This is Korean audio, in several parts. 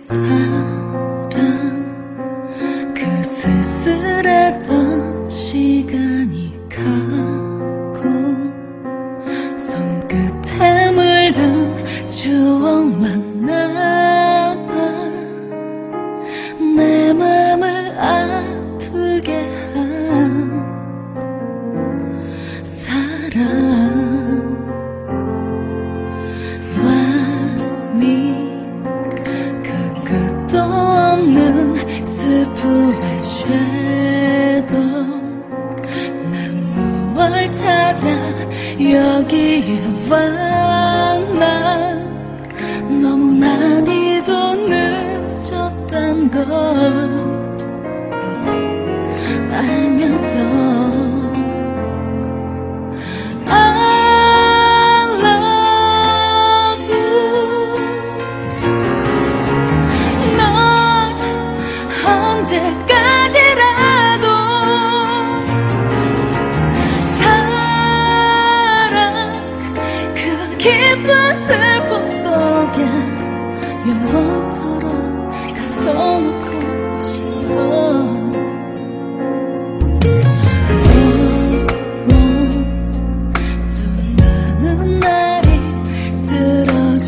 사랑 그 쓸쓸했던 시간이 가고 손끝에 물든 추억만 남아 내 맘을 아프게 한 사랑 끝도 없는 슬픔의 섀도우 난 무얼 찾아 여기에 왔나 너무 많이도 늦었단 걸 알면서 언제까지라도 사랑 그 깊은 슬픔 속에 영원토록 가둬놓고 싶어 수많은 날이 쓰러져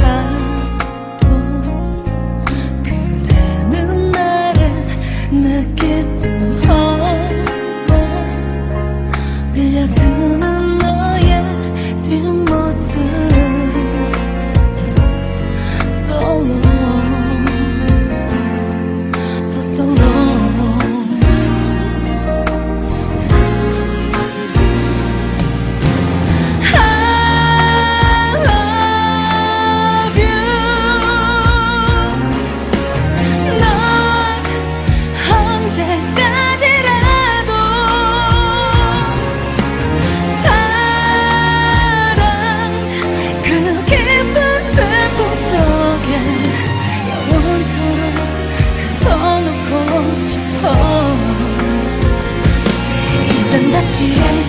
느낄 수 없는 밀려드는 너의 뒷모습 So long, for so long I love you 널 언제까지라도 사랑 그 깊은 슬픔 속에 영원토록 가둬놓고 싶어 이젠 다시